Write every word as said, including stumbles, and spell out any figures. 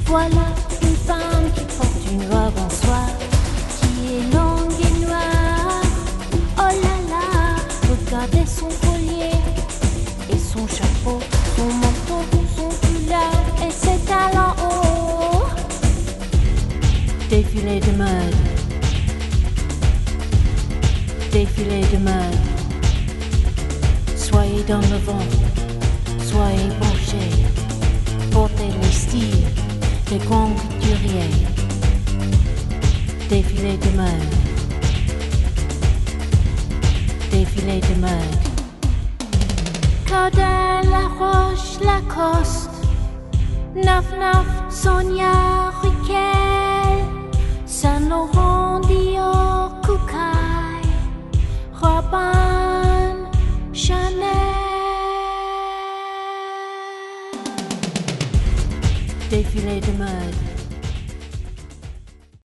Voilà une femme qui porte une robe en soie, qui est longue et noire. Oh là là, regardez son collier et son chapeau, son manteau, son foulard et ses talons hauts. Défilé de mode, défilé de mode. Soyez dans le vent, soyez branchés, portez les styles des grands couturiers. Défilé de mode, défilé de mode. Cardin, La Roche, Lacoste, Neuf Neuf, Sonia, Riquel, Saint Laurent, Dior, Koukaï, Robin, Chanel. Défilé de mode.